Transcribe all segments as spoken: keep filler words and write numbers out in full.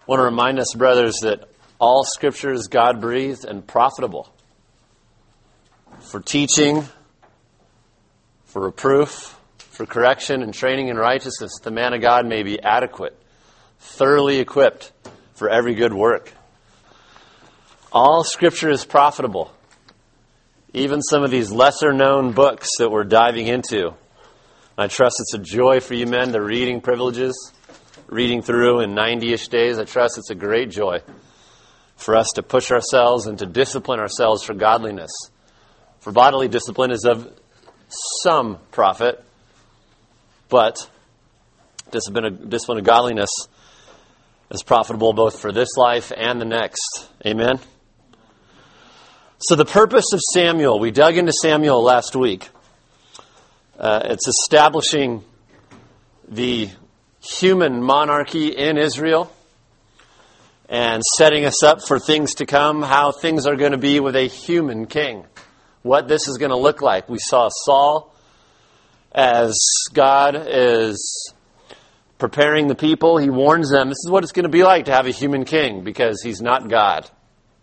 I want to remind us, brothers, that all Scripture is God-breathed and profitable for teaching, for reproof, for correction and training in righteousness, that the man of God may be adequate, thoroughly equipped for every good work. All Scripture is profitable. Even some of these lesser-known books that we're diving into. I trust it's a joy for you men, the reading privileges, reading through in ninety-ish days. I trust it's a great joy for us to push ourselves and to discipline ourselves for godliness. For bodily discipline is of some profit, but discipline of, discipline of godliness is profitable both for this life and the next. Amen? So the purpose of Samuel, we dug into Samuel last week. Uh, it's establishing the human monarchy in Israel and setting us up for things to come, how things are going to be with a human king, what this is going to look like. We saw Saul as God is preparing the people. He warns them, this is what it's going to be like to have a human king because he's not God.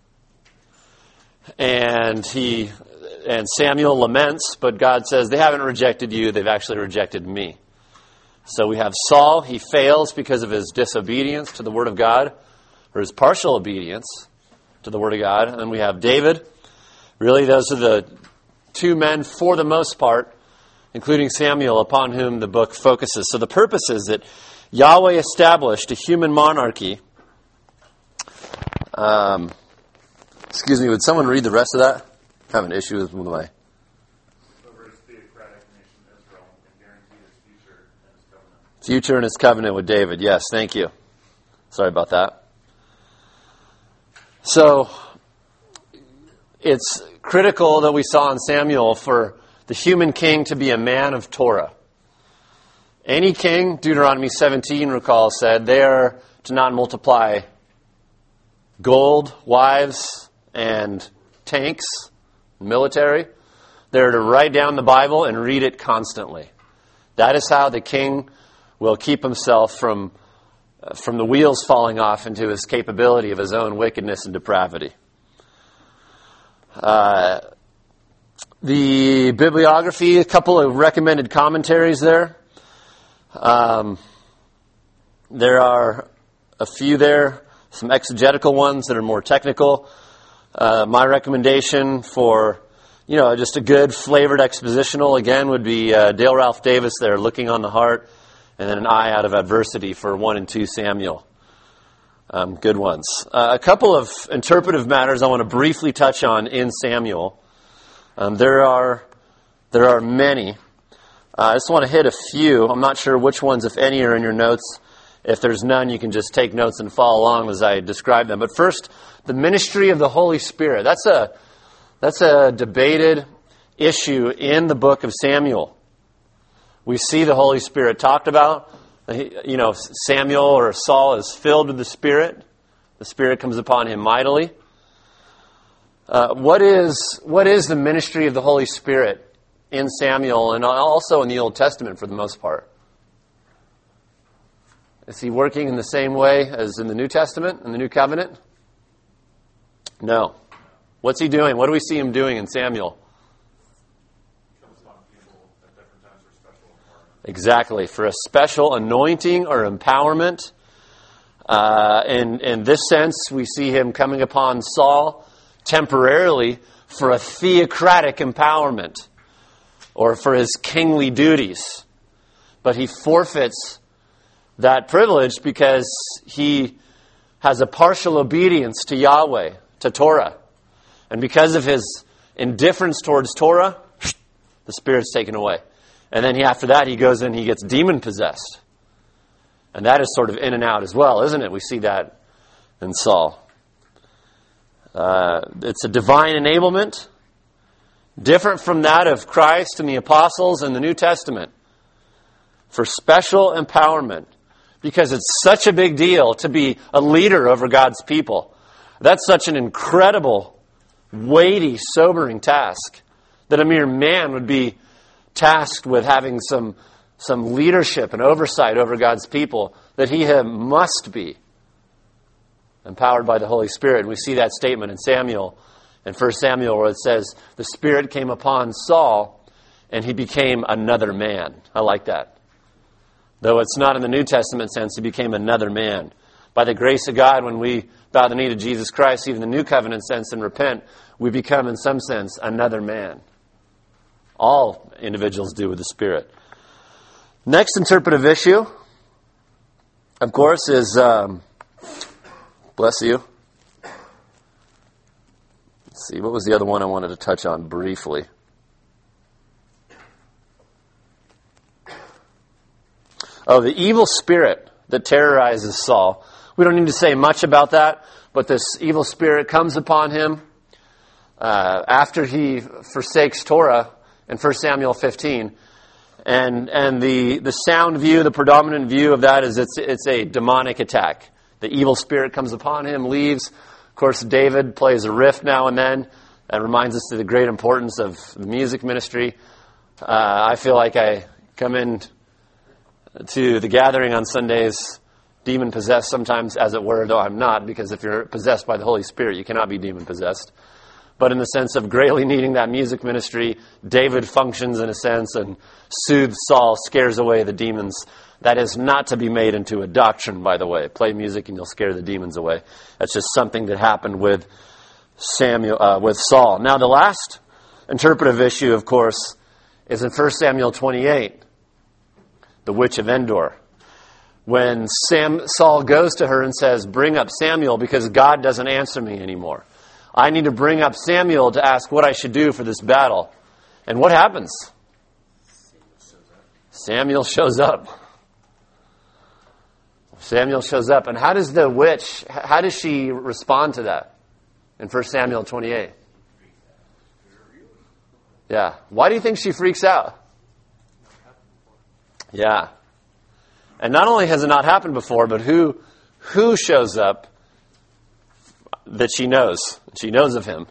And he and Samuel laments, but God says, they haven't rejected you, they've actually rejected me. So we have Saul, he fails because of his disobedience to the Word of God, or his partial obedience to the Word of God. And we have David. Really, those are the two men, for the most part, including Samuel, upon whom the book focuses. So the purpose is that Yahweh established a human monarchy. Um, excuse me, would someone read the rest of that? I have an issue with my... Over his theocratic nation Israel and guarantee his future and his covenant. Future and his covenant with David. Yes, thank you. Sorry about that. So, it's critical that we saw in Samuel for the human king to be a man of Torah. Any king, Deuteronomy seventeen, recall, said they are to not multiply gold, wives, and tanks, military. They're to write down the Bible and read it constantly. That is how the king will keep himself from, uh, from the wheels falling off into his capability of his own wickedness and depravity. Uh, the bibliography, a couple of recommended commentaries there. Um, there are a few there, some exegetical ones that are more technical. Uh, my recommendation for, you know, just a good flavored expositional, again, would be uh, Dale Ralph Davis there, Looking on the Heart, and then An Eye Out of Adversity for one and two Samuel. Um, good ones. Uh, a couple of interpretive matters I want to briefly touch on in Samuel. Um, there are there are many. Uh, I just want to hit a few. I'm not sure which ones, if any, are in your notes. If there's none, you can just take notes and follow along as I describe them. But first, the ministry of the Holy Spirit. That's a that's a debated issue in the book of Samuel. We see the Holy Spirit talked about. You know, Samuel or Saul is filled with the Spirit. The Spirit comes upon him mightily. Uh, what is what is the ministry of the Holy Spirit in Samuel and also in the Old Testament for the most part? Is he working in the same way as in the New Testament, in the New Covenant? No. What's he doing? What do we see him doing in Samuel? Exactly, for a special anointing or empowerment. Uh, in, in this sense, we see him coming upon Saul temporarily for a theocratic empowerment or for his kingly duties. But he forfeits that privilege because he has a partial obedience to Yahweh, to Torah. And because of his indifference towards Torah, the Spirit's taken away. And then he, after that, he goes in and he gets demon-possessed. And that is sort of in and out as well, isn't it? We see that in Saul. Uh, it's a divine enablement, different from that of Christ and the apostles in the New Testament, for special empowerment, because it's such a big deal to be a leader over God's people. That's such an incredible, weighty, sobering task that a mere man would be tasked with having some some leadership and oversight over God's people, that he must be empowered by the Holy Spirit. And we see that statement in Samuel, in First Samuel, where it says, the Spirit came upon Saul, and he became another man. I like that. Though it's not in the New Testament sense, he became another man. By the grace of God, when we bow the knee to Jesus Christ, even the New Covenant sense, and repent, we become, in some sense, another man. All individuals do with the Spirit. Next interpretive issue, of course, is, um, bless you. Let's see, what was the other one I wanted to touch on briefly? Oh, the evil spirit that terrorizes Saul. We don't need to say much about that, but this evil spirit comes upon him uh, after he forsakes Torah in First Samuel fifteen. And and the, the sound view, the predominant view of that is it's it's a demonic attack. The evil spirit comes upon him, leaves. Of course, David plays a riff now and then. That reminds us of the great importance of the music ministry. Uh, I feel like I come in to the gathering on Sundays, demon-possessed sometimes, as it were, though I'm not, because if you're possessed by the Holy Spirit, you cannot be demon-possessed. But in the sense of greatly needing that music ministry, David functions in a sense and soothes Saul, scares away the demons. That is not to be made into a doctrine, by the way. Play music and you'll scare the demons away. That's just something that happened with Samuel, uh, with Saul. Now, the last interpretive issue, of course, is in First Samuel twenty-eight, the witch of Endor. When Sam, Saul goes to her and says, bring up Samuel because God doesn't answer me anymore. I need to bring up Samuel to ask what I should do for this battle. And what happens? Samuel shows up. Samuel shows up. And how does the witch, how does she respond to that in First Samuel twenty-eight? Yeah. Why do you think she freaks out? Yeah. And not only has it not happened before, but who who shows up that she knows? She knows of him.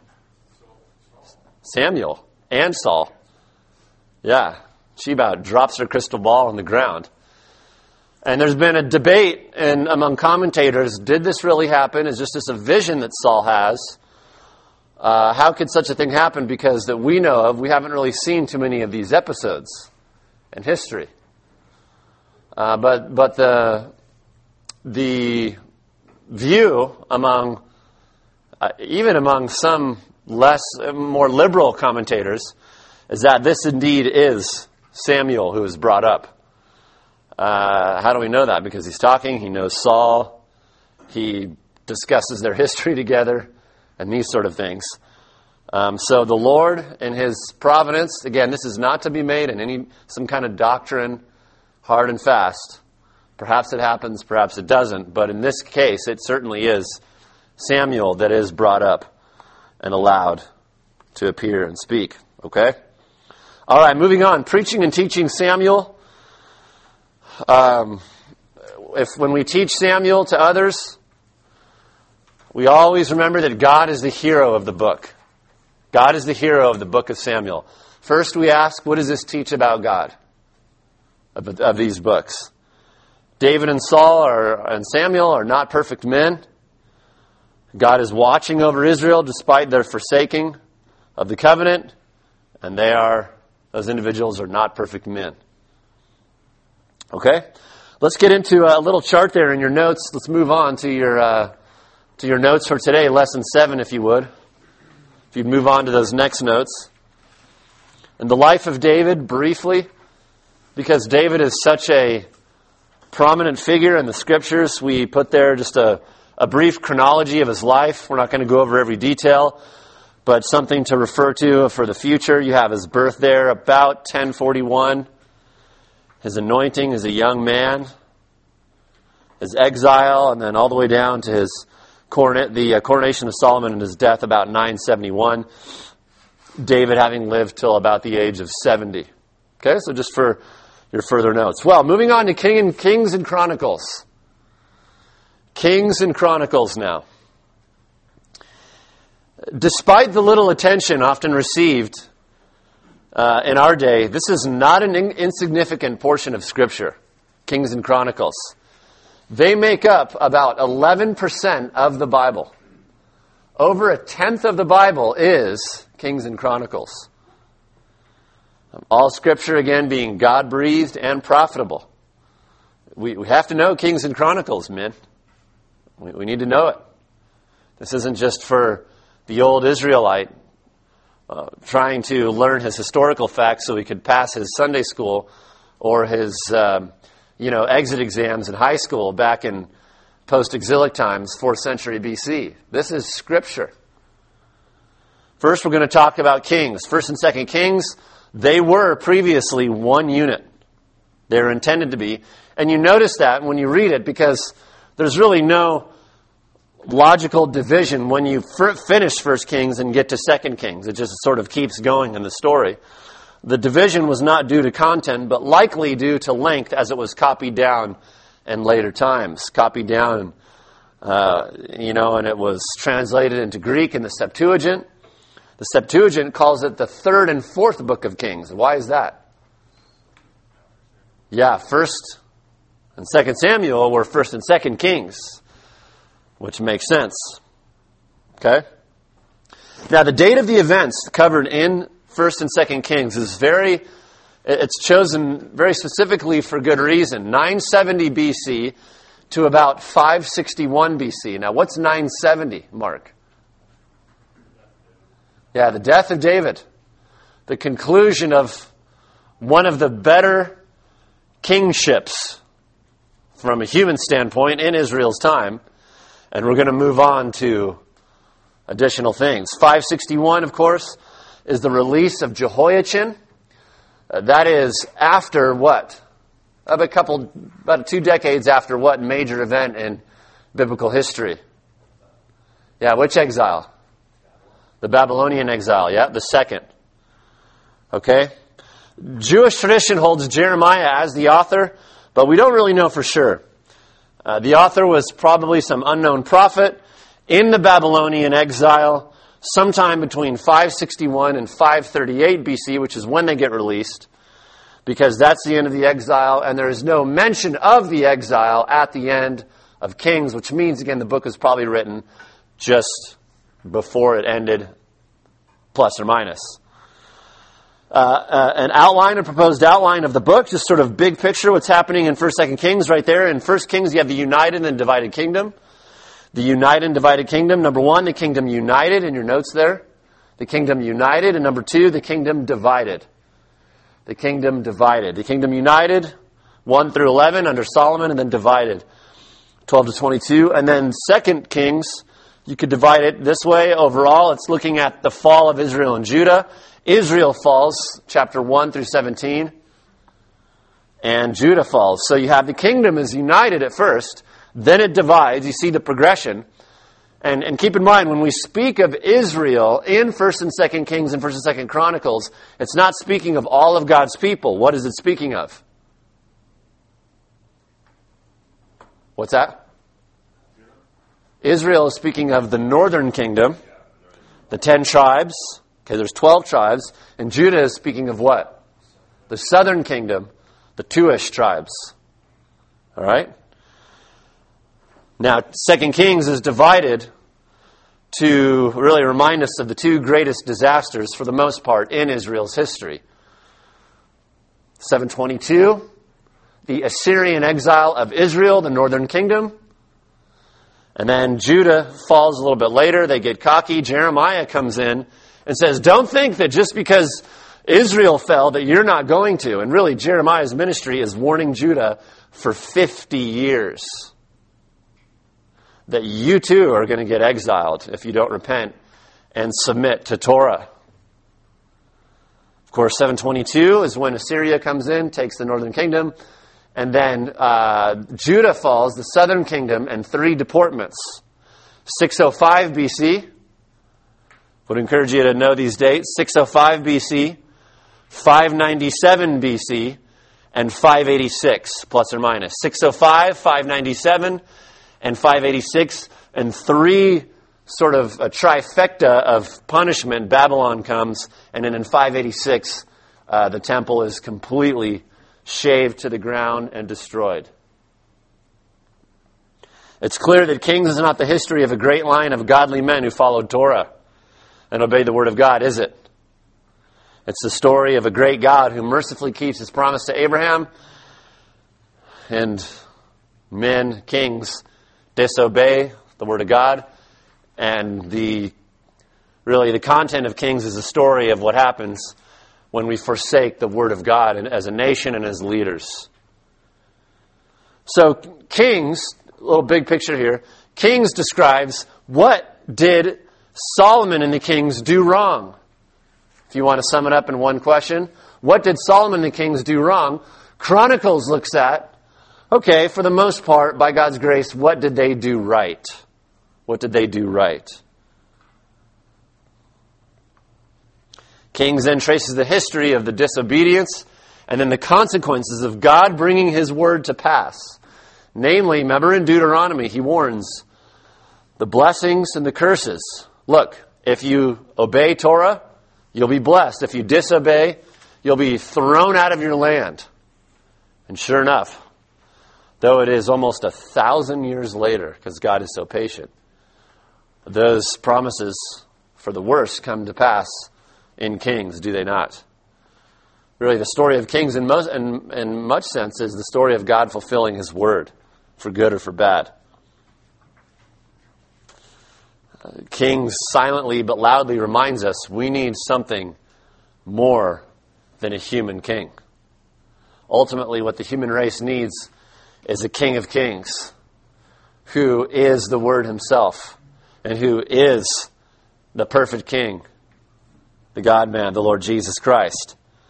Samuel and Saul. Yeah. She about drops her crystal ball on the ground. And there's been a debate in, among commentators, did this really happen? Is just this a vision that Saul has? Uh, how could such a thing happen? Because that we know of, we haven't really seen too many of these episodes in history. Uh, but but the the view among uh, even among some less more liberal commentators is that this indeed is Samuel who is brought up. Uh, how do we know that? Because he's talking, he knows Saul, he discusses their history together, and these sort of things. Um, so the Lord, in His providence, again, this is not to be made in any some kind of doctrine, hard and fast. Perhaps it happens, perhaps it doesn't. But in this case, it certainly is Samuel that is brought up and allowed to appear and speak. Okay? All right, moving on. Preaching and teaching Samuel. Um, if when we teach Samuel to others, we always remember that God is the hero of the book. God is the hero of the book of Samuel. First we ask, what does this teach about God? Of, of these books. David and Saul are, and Samuel are not perfect men. God is watching over Israel despite their forsaking of the covenant, and they are, those individuals are not perfect men. Okay? Let's get into a little chart there in your notes. Let's move on to your uh, to your notes for today, lesson seven, if you would. If you'd move on to those next notes. And the life of David, briefly, because David is such a prominent figure in the Scriptures, we put there just a, a brief chronology of his life. We're not going to go over every detail, but something to refer to for the future. You have his birth there, about ten forty-one. His anointing as a young man. His exile, and then all the way down to his coronet, the uh, coronation of Solomon and his death about nine seventy-one. David having lived till about the age of seventy. Okay, so just for your further notes. Well, moving on to King and Kings and Chronicles. Kings and Chronicles now. Despite the little attention often received uh, in our day, this is not an in- insignificant portion of Scripture, Kings and Chronicles. They make up about eleven percent of the Bible. Over a tenth of the Bible is Kings and Chronicles. All Scripture, again, being God-breathed and profitable. We, we have to know Kings and Chronicles, men. We, we need to know it. This isn't just for the old Israelite uh, trying to learn his historical facts so he could pass his Sunday school or his, um, you know, exit exams in high school back in post-exilic times, fourth century B C. This is Scripture. First, we're going to talk about Kings. First and Second Kings, they were previously one unit. They were intended to be. And you notice that when you read it because there's really no logical division when you f- finish First Kings and get to Second Kings. It just sort of keeps going in the story. The division was not due to content, but likely due to length as it was copied down in later times. Copied down, uh, you know, and it was translated into Greek in the Septuagint. The Septuagint calls it the third and fourth book of Kings. Why is that? Yeah, First and Second Samuel were First and Second Kings, which makes sense. Okay? Now, the date of the events covered in First and Second Kings is very, it's chosen very specifically for good reason. nine seventy B C to about five sixty-one B C. Now, what's nine seventy, Mark? Yeah, the death of David. The conclusion of one of the better kingships from a human standpoint in Israel's time. And we're going to move on to additional things. five sixty-one, of course, is the release of Jehoiachin. Uh, that is after what? Of a couple, about two decades after what major event in biblical history? Yeah, which exile? The Babylonian exile, yeah, the second. Okay? Jewish tradition holds Jeremiah as the author, but we don't really know for sure. Uh, the author was probably some unknown prophet in the Babylonian exile sometime between five sixty-one and five thirty-eight B C, which is when they get released, because that's the end of the exile, and there is no mention of the exile at the end of Kings, which means, again, the book was probably written just before it ended, plus or minus. Uh, uh, an outline, a proposed outline of the book, just sort of big picture, what's happening in First, Second Kings right there. In First Kings, you have the united and divided kingdom. The united and divided kingdom. Number one, the kingdom united in your notes there. The kingdom united. And number two, the kingdom divided. The kingdom divided. The kingdom united, one through eleven under Solomon, and then divided, twelve to twenty-two. And then Second Kings, you could divide it this way. Overall, it's looking at the fall of Israel and Judah. Israel falls, chapter one through seventeen, and Judah falls. So you have the kingdom is united at first, then it divides. You see the progression. And, and keep in mind, when we speak of Israel in First and Second Kings and First and Second Chronicles, it's not speaking of all of God's people. What is it speaking of? What's that? Israel is speaking of the northern kingdom, the ten tribes. Okay, there's twelve tribes. And Judah is speaking of what? The southern kingdom, the two-ish tribes. All right? Now, Second Kings is divided to really remind us of the two greatest disasters, for the most part, in Israel's history. seven twenty-two, the Assyrian exile of Israel, the northern kingdom. And then Judah falls a little bit later. They get cocky. Jeremiah comes in and says, don't think that just because Israel fell that you're not going to. And really, Jeremiah's ministry is warning Judah for fifty years that you too are going to get exiled if you don't repent and submit to Torah. Of course, seven twenty-two is when Assyria comes in, takes the northern kingdom. And then uh, Judah falls, the southern kingdom, and three deportments. six oh five B C. Would encourage you to know these dates. six oh five B C, five ninety-seven B C, and five eighty-six, plus or minus. six oh five, five ninety-seven, and five eighty-six. And three sort of a trifecta of punishment. Babylon comes, and then in five eighty-six, uh, the temple is completely shaved to the ground and destroyed. It's clear that Kings is not the history of a great line of godly men who followed Torah and obeyed the Word of God, is it? It's the story of a great God who mercifully keeps His promise to Abraham, and men, kings, disobey the Word of God. And the really the content of Kings is a story of what happens when we forsake the Word of God and as a nation and as leaders. So Kings, a little big picture here, Kings describes what did Solomon and the kings do wrong. If you want to sum it up in one question, what did Solomon and the kings do wrong? Chronicles looks at, okay, for the most part, by God's grace, what did they do right? What did they do right? Kings then traces the history of the disobedience and then the consequences of God bringing His word to pass. Namely, remember in Deuteronomy, He warns the blessings and the curses. Look, if you obey Torah, you'll be blessed. If you disobey, you'll be thrown out of your land. And sure enough, though it is almost a thousand years later, because God is so patient, those promises for the worst come to pass in Kings, do they not? Really, the story of Kings in, most, in, in much sense is the story of God fulfilling His word, for good or for bad. Uh, Kings silently but loudly reminds us we need something more than a human king. Ultimately, what the human race needs is a King of Kings who is the Word Himself and who is the perfect King, the God-man, the Lord Jesus Christ.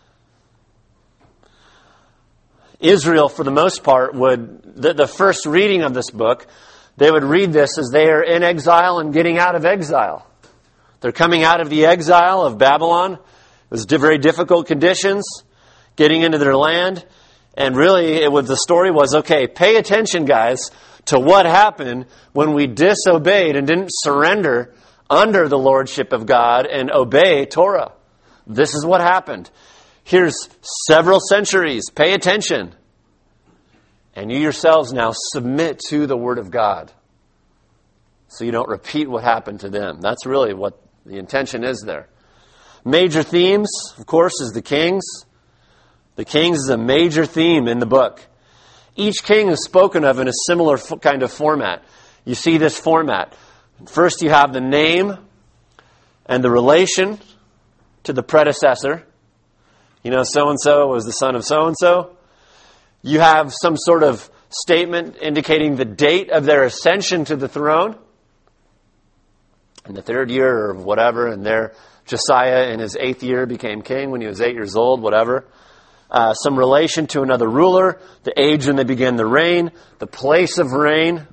Israel, for the most part, would, the, the first reading of this book, they would read this as they are in exile and getting out of exile. They're coming out of the exile of Babylon. It was very difficult conditions, getting into their land. And really, it was, the story was, okay, pay attention, guys, to what happened when we disobeyed and didn't surrender under the lordship of God and obey Torah. This is what happened. Here's several centuries. Pay attention. And you yourselves now submit to the Word of God, so you don't repeat what happened to them. That's really what the intention is there. Major themes, of course, is the kings. The kings is a major theme in the book. Each king is spoken of in a similar kind of format. You see this format. First you have the name and the relation to the predecessor. You know, so-and-so was the son of so-and-so. You have some sort of statement indicating the date of their ascension to the throne. In the third year or whatever, and there Josiah in his eighth year became king when he was eight years old, whatever. Uh, some relation to another ruler, the age when they began the reign, the place of reign.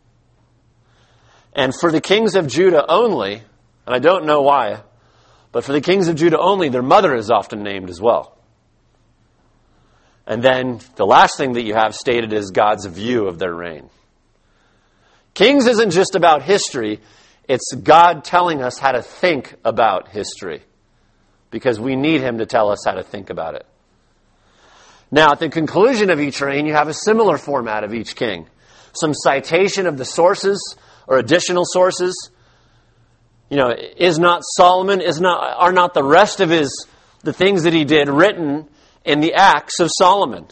And for the kings of Judah only, and I don't know why, but for the kings of Judah only, their mother is often named as well. And then the last thing that you have stated is God's view of their reign. Kings isn't just about history. It's God telling us how to think about history, because we need Him to tell us how to think about it. Now, at the conclusion of each reign, you have a similar format of each king. Some citation of the sources or additional sources. You know, is not Solomon, is not, are not the rest of his, the things that he did written in the Acts of Solomon?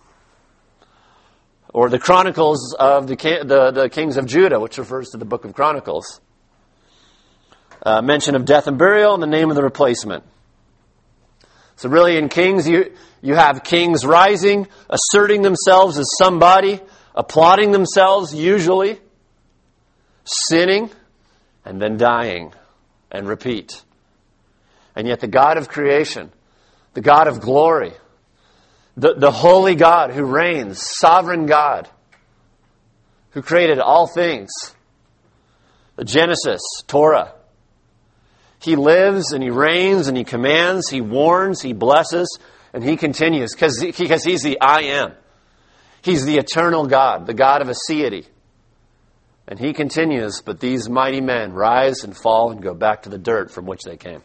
Or the Chronicles of the, the, the kings of Judah, which refers to the book of Chronicles. Uh, mention of death and burial and the name of the replacement. So really in Kings, you, you have kings rising, asserting themselves as somebody, applauding themselves usually, sinning, and then dying, and repeat. And yet the God of creation, the God of glory, the, the holy God who reigns, sovereign God, who created all things, the Genesis, Torah, He lives and He reigns and He commands, He warns, He blesses, and He continues because because He's the I am. He's the eternal God, the God of aseity. And He continues, but these mighty men rise and fall and go back to the dirt from which they came.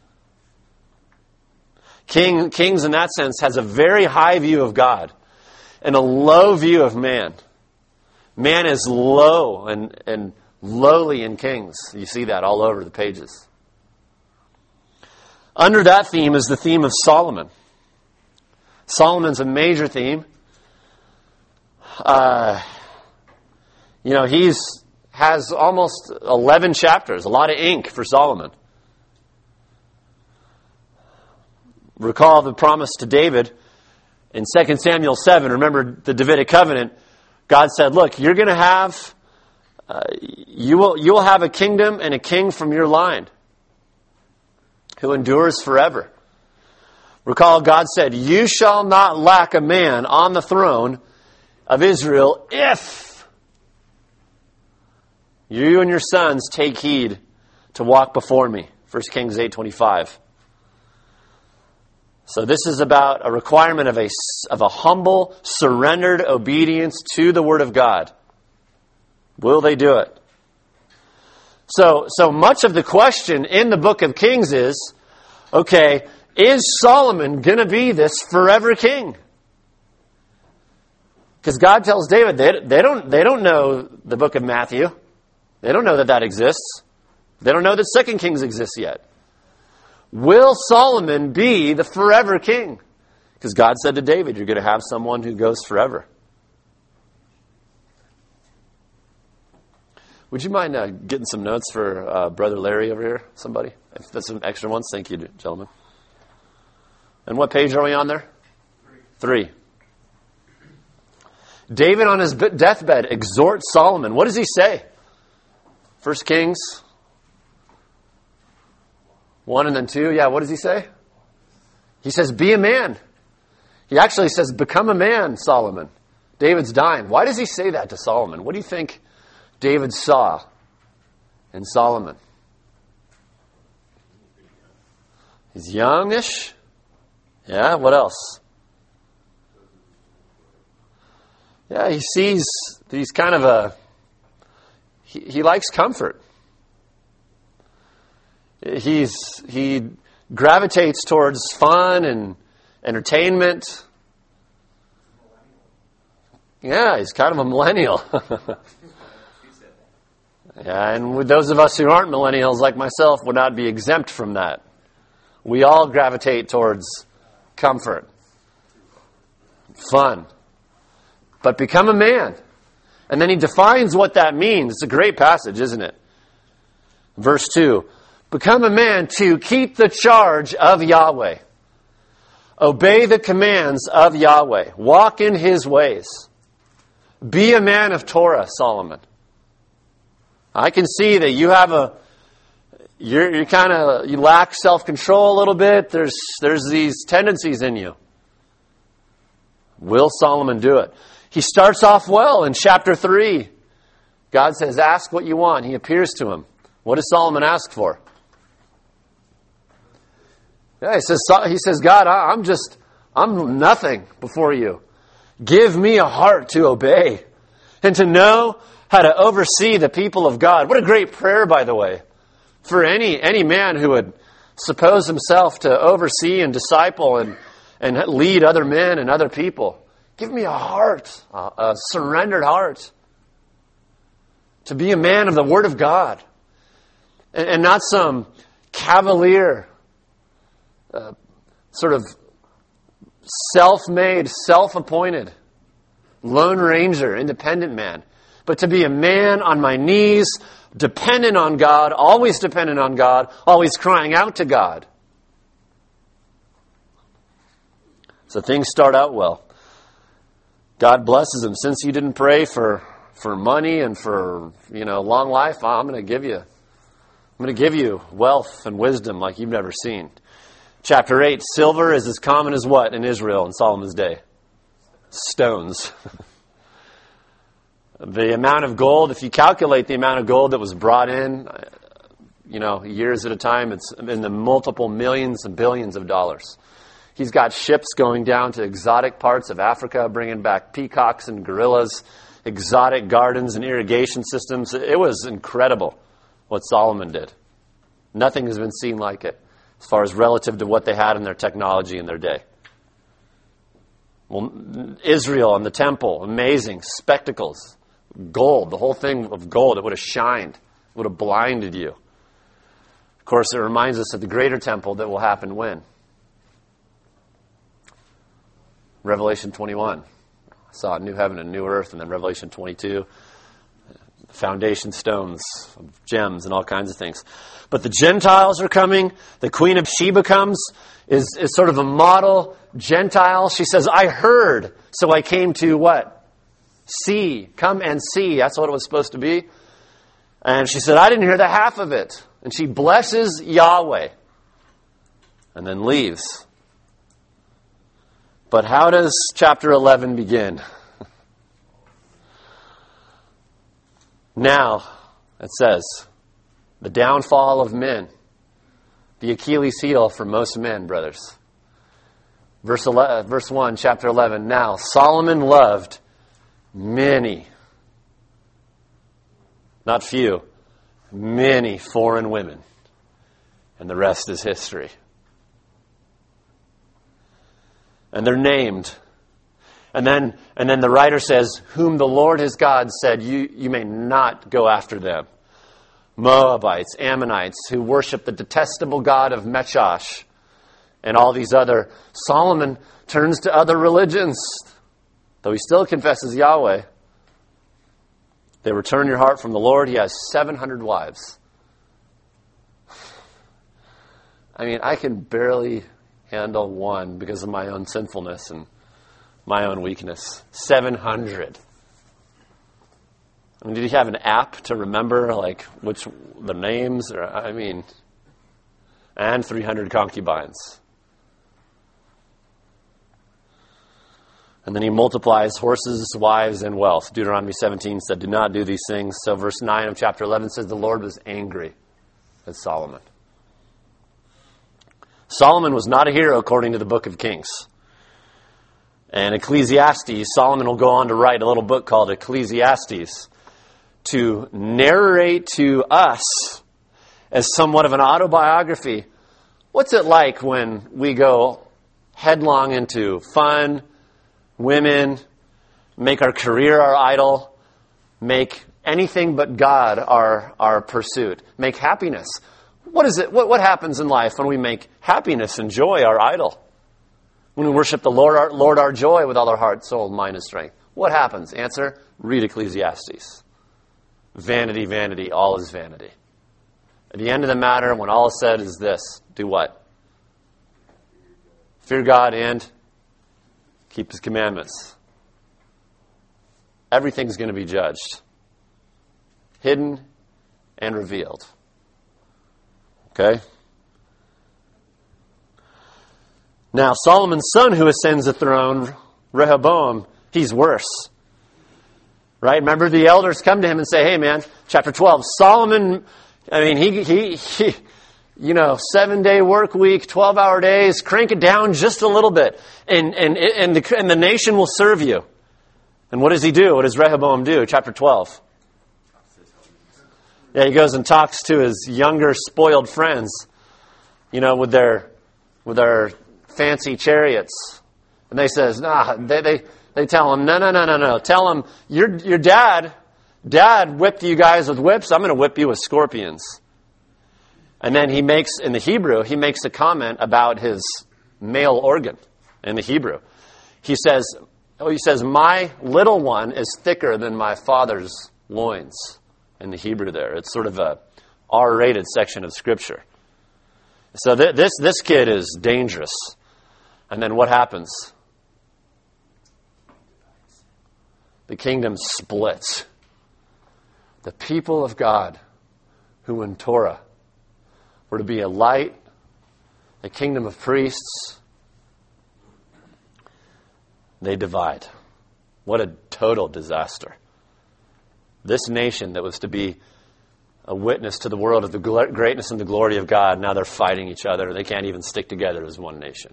King, Kings in that sense has a very high view of God and a low view of man. Man is low and, and lowly in Kings. You see that all over the pages. Under that theme is the theme of Solomon. Solomon's a major theme. Uh, you know, he's has almost eleven chapters, a lot of ink for Solomon. Recall the promise to David in Second Samuel seven. Remember the Davidic covenant. God said, look, you're going to have, uh, you will, you will have a kingdom and a king from your line who endures forever. Recall God said, you shall not lack a man on the throne of Israel if you and your sons take heed to walk before me. First Kings eight twenty-five. So this is about a requirement of a, of a humble, surrendered obedience to the Word of God. Will they do it? So, so much of the question in the book of Kings is, okay, is Solomon going to be this forever king? Because God tells David, they, they don't, they don't know the book of Matthew. They don't know that that exists. They don't know that Second Kings exists yet. Will Solomon be the forever king? Because God said to David, you're going to have someone who goes forever. Would you mind uh, getting some notes for uh, Brother Larry over here? Somebody? If there's some extra ones, thank you, gentlemen. And what page are we on there? Three. Three. David on his deathbed exhorts Solomon. What does he say? First Kings one and then two. Yeah, what does he say? He says, be a man. He actually says, become a man, Solomon. David's dying. Why does he say that to Solomon? What do you think David saw in Solomon? He's youngish. Yeah, what else? Yeah, he sees that he's kind of a, he, he likes comfort. He's, he gravitates towards fun and entertainment. Yeah, he's kind of a millennial. Yeah, and with those of us who aren't millennials like myself would not be exempt from that. We all gravitate towards comfort, fun. But become a man. And then he defines what that means. It's a great passage, isn't it? Verse two. Become a man to keep the charge of Yahweh. Obey the commands of Yahweh. Walk in His ways. Be a man of Torah, Solomon. I can see that you have a, you're, you're kind of, you lack self-control a little bit. There's, there's these tendencies in you. Will Solomon do it? He starts off well in chapter three. God says, ask what you want. He appears to him. What does Solomon ask for? Yeah, he says, he says, God, I'm just, I'm nothing before you. Give me a heart to obey and to know how to oversee the people of God. What a great prayer, by the way, for any, any man who would suppose himself to oversee and disciple and, and lead other men and other people. Give me a heart, a, a surrendered heart, to be a man of the Word of God, and, and not some cavalier, uh, sort of self-made, self-appointed, lone ranger, independent man, but to be a man on my knees, dependent on God, always dependent on God, always crying out to God. So things start out well. God blesses him. Since you didn't pray for, for money and for, you know, long life, I'm going to give you, I'm going to give you wealth and wisdom like you've never seen. Chapter eight, silver is as common as what in Israel in Solomon's day? Stones. The amount of gold, if you calculate the amount of gold that was brought in, you know, years at a time, it's in the multiple millions and billions of dollars. He's got ships going down to exotic parts of Africa, bringing back peacocks and gorillas, exotic gardens and irrigation systems. It was incredible what Solomon did. Nothing has been seen like it as far as relative to what they had in their technology in their day. Well, Israel and the temple, amazing spectacles. gold, the whole thing of gold. It would have shined. It would have blinded you. Of course, it reminds us of the greater temple that will happen when? Revelation twenty-one. I saw a new heaven and a new earth, and then Revelation twenty-two. Foundation stones, gems, and all kinds of things. But the Gentiles are coming. The Queen of Sheba comes, is, is sort of a model Gentile. She says, I heard, so I came to what? See. Come and see. That's what it was supposed to be. And she said, I didn't hear the half of it. And she blesses Yahweh and then leaves. But how does chapter eleven begin? Now, it says, the downfall of men, the Achilles heel for most men, brothers. Verse eleven, verse one, chapter eleven. Now, Solomon loved many, not few, many foreign women. And the rest is history. And they're named. And then, and then the writer says, whom the Lord his God said, you, you may not go after them. Moabites, Ammonites, who worship the detestable god of Mechosh, and all these other. Solomon turns to other religions, though he still confesses Yahweh. They return your heart from the Lord. He has seven hundred wives. I mean, I can barely handle one because of my own sinfulness and my own weakness. seven hundred. I mean, did he have an app to remember, like, which, the names? Or I mean, and three hundred concubines. And then he multiplies horses, wives, and wealth. Deuteronomy seventeen said, do not do these things. So verse nine of chapter eleven says, the Lord was angry at Solomon. Solomon was not a hero according to the book of Kings. And Ecclesiastes, Solomon will go on to write a little book called Ecclesiastes to narrate to us as somewhat of an autobiography. What's it like when we go headlong into fun, women, make our career our idol, make anything but God our, our pursuit, make happiness? What is it? What, what happens in life when we make happiness and joy our idol? When we worship the Lord our, Lord our joy with all our heart, soul, mind, and strength. What happens? Answer, read Ecclesiastes. Vanity, vanity, all is vanity. At the end of the matter, when all is said, is this. Do what? Fear God and keep His commandments. Everything's going to be judged. Hidden and revealed. Okay? Now, Solomon's son who ascends the throne, Rehoboam, he's worse. Right? Remember, the elders come to him and say, hey, man, chapter twelve, Solomon, I mean, he, he, he you know, seven-day work week, twelve-hour days, crank it down just a little bit, and, and, and, the, and the nation will serve you. And what does he do? What does Rehoboam do? Chapter twelve. Yeah, he goes and talks to his younger, spoiled friends, you know, with their, with their fancy chariots. And they says, nah, they, they, they tell him, no, no, no, no, no. Tell him, your, your dad, dad whipped you guys with whips. I'm going to whip you with scorpions. And then he makes, in the Hebrew, he makes a comment about his male organ in the Hebrew. He says, oh, he says, my little one is thicker than my father's loins. In the Hebrew there. It's sort of a R-rated section of Scripture. So th- this, this kid is dangerous. And then what happens? The kingdom splits. The people of God who in Torah were to be a light, the kingdom of priests, they divide. What a total disaster. This nation that was to be a witness to the world of the greatness and the glory of God, now they're fighting each other. They can't even stick together as one nation.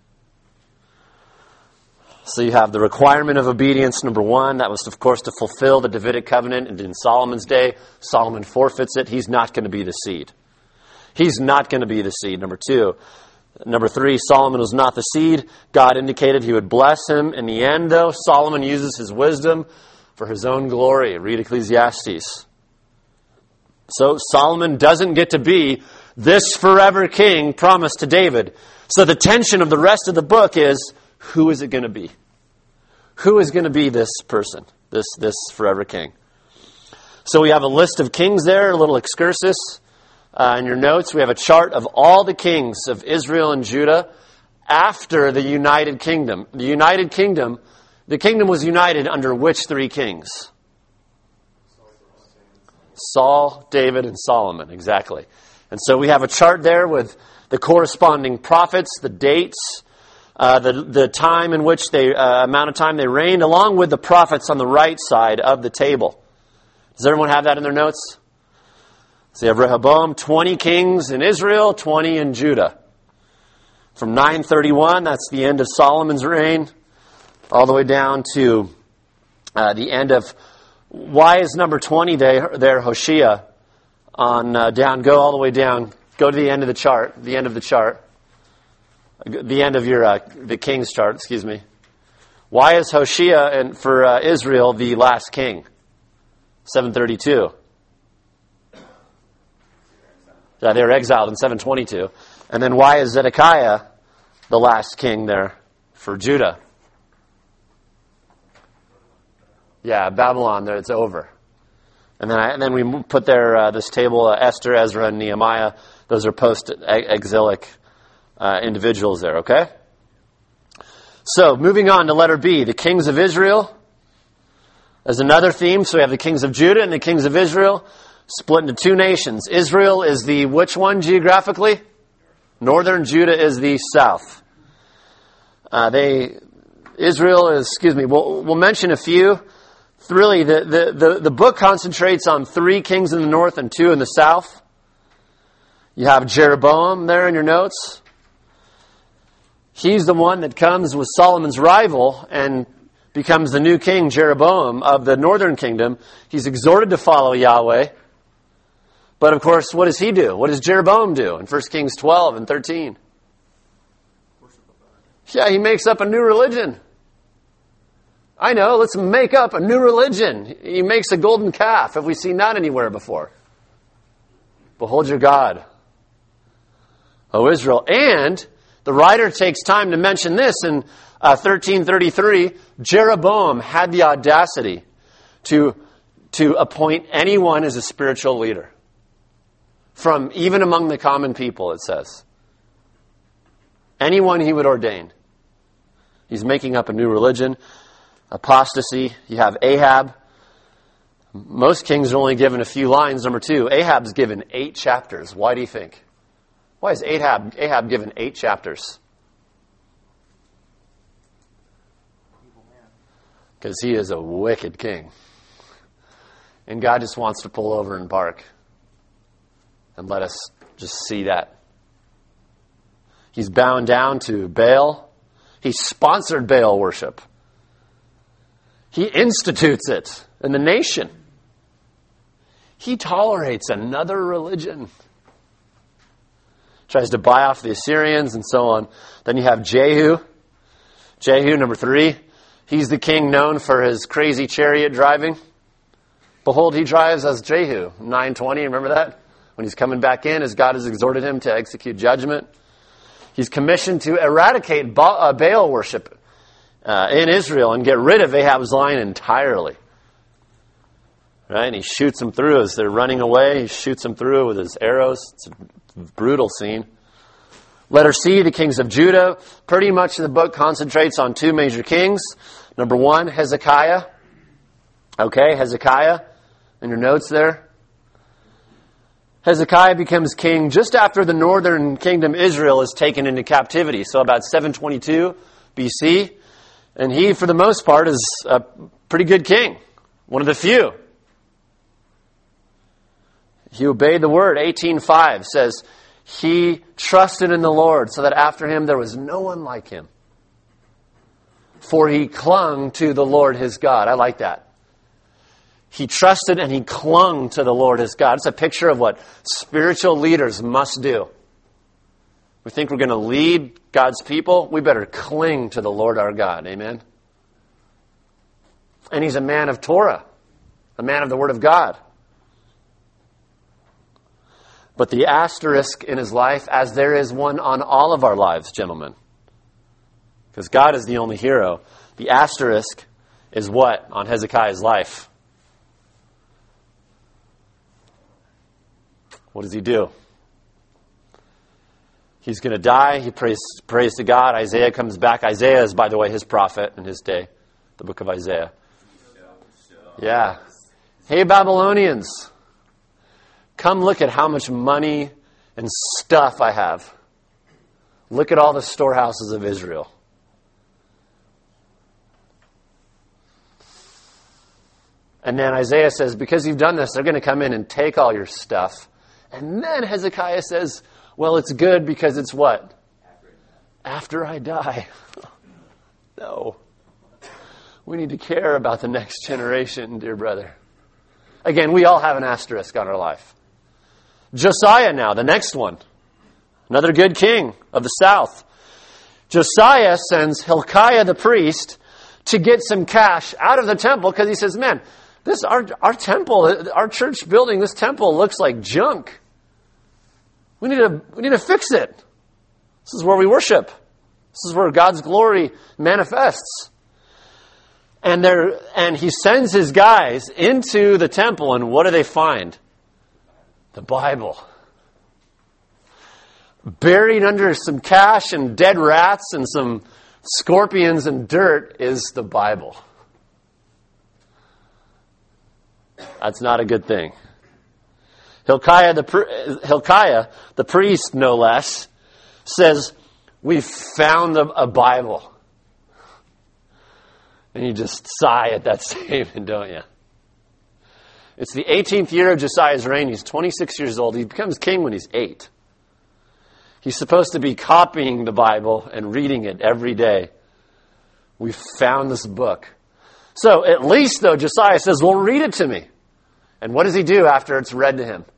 So you have the requirement of obedience, number one. That was, of course, to fulfill the Davidic covenant. And in Solomon's day, Solomon forfeits it. He's not going to be the seed. He's not going to be the seed. Number two. Number three, Solomon was not the seed. God indicated He would bless him. In the end, though, Solomon uses his wisdom for his own glory. Read Ecclesiastes. So Solomon doesn't get to be this forever king promised to David. So the tension of the rest of the book is, who is it going to be? Who is going to be this person, this, this forever king? So we have a list of kings there, a little excursus. Uh, in your notes, we have a chart of all the kings of Israel and Judah after the United Kingdom. The United Kingdom, the kingdom was united under which three kings? Saul, David, and Solomon, exactly. And so we have a chart there with the corresponding prophets, the dates, uh, the the time in which they, uh, amount of time they reigned, along with the prophets on the right side of the table. Does everyone have that in their notes? So you have Rehoboam, twenty kings in Israel, twenty in Judah. From nine thirty-one, that's the end of Solomon's reign, all the way down to uh, the end of... Why is number twenty there, there Hoshea, on uh, down, go all the way down, go to the end of the chart, the end of the chart, the end of your, uh, the king's chart, excuse me. Why is Hoshea and for uh, Israel the last king? seven thirty-two. Yeah, they were exiled in seven twenty-two. And then why is Zedekiah the last king there for Judah? Yeah, Babylon, there it's over. And then I, and then we put there uh, this table, uh, Esther, Ezra, and Nehemiah. Those are post-exilic uh, individuals there, okay? So, moving on to letter B, the kings of Israel. There's another theme. So we have the kings of Judah and the kings of Israel, split into two nations. Israel is the which one geographically? Northern. Judah is the south. Uh, they, Israel is, excuse me, we'll, we'll mention a few. Really, the, the, the, the book concentrates on three kings in the north and two in the south. You have Jeroboam there in your notes. He's the one that comes with Solomon's rival and becomes the new king, Jeroboam, of the northern kingdom. He's exhorted to follow Yahweh. But of course, what does he do? What does Jeroboam do in First Kings twelve and thirteen? Yeah, he makes up a new religion. I know, let's make up a new religion. He makes a golden calf. Have we seen that anywhere before? Behold your God, O Israel. And the writer takes time to mention this in uh, thirteen thirty-three. Jeroboam had the audacity to, to appoint anyone as a spiritual leader. From even among the common people, it says. Anyone he would ordain. He's making up a new religion. Apostasy. You have Ahab. Most kings are only given a few lines. Number two, Ahab's given eight chapters. Why do you think? Why is Ahab, Ahab given eight chapters? Because he is a wicked king. And God just wants to pull over and bark. And let us just see that. He's bound down to Baal. He sponsored Baal worship. He institutes it in the nation. He tolerates another religion. Tries to buy off the Assyrians and so on. Then you have Jehu. Jehu, number three. He's the king known for his crazy chariot driving. Behold, he drives as Jehu. nine twenty, remember that? When he's coming back in, as God has exhorted him to execute judgment. He's commissioned to eradicate Baal worship uh, in Israel and get rid of Ahab's line entirely. Right? And he shoots them through as they're running away. He shoots them through with his arrows. It's a brutal scene. Letter C, the kings of Judah. Pretty much the book concentrates on two major kings. Number one, Hezekiah. Okay, Hezekiah. In your notes there. Hezekiah becomes king just after the northern kingdom Israel is taken into captivity. So about seven twenty-two B C. And he, for the most part, is a pretty good king. One of the few. He obeyed the word. eighteen five says, he trusted in the Lord so that after him there was no one like him. For he clung to the Lord his God. I like that. He trusted and he clung to the Lord his God. It's a picture of what spiritual leaders must do. We think we're going to lead God's people. We better cling to the Lord our God. Amen? And he's a man of Torah, a man of the Word of God. But the asterisk in his life, as there is one on all of our lives, gentlemen, because God is the only hero, the asterisk is what on Hezekiah's life? What does he do? He's going to die. He prays, prays to God. Isaiah comes back. Isaiah is, by the way, his prophet in his day, the book of Isaiah. Yeah. Hey, Babylonians, come look at how much money and stuff I have. Look at all the storehouses of Israel. And then Isaiah says, because you've done this, they're going to come in and take all your stuff. And then Hezekiah says, well, it's good because it's what? After I die. No. We need to care about the next generation, dear brother. Again, we all have an asterisk on our life. Josiah now, the next one. Another good king of the south. Josiah sends Hilkiah the priest to get some cash out of the temple because he says, man, this our our temple, our church building, this temple looks like junk. We need to we need to fix it. This is where we worship. This is where God's glory manifests. And there, and he sends his guys into the temple, and what do they find? The Bible. Buried under some cash and dead rats and some scorpions and dirt is the Bible. That's not a good thing. Hilkiah the, Hilkiah, the priest, no less, says, we found a, a Bible. And you just sigh at that statement, don't you? It's the eighteenth year of Josiah's reign. He's twenty-six years old. He becomes king when he's eight. He's supposed to be copying the Bible and reading it every day. We found this book. So at least, though, Josiah says, well, read it to me. And what does he do after it's read to him?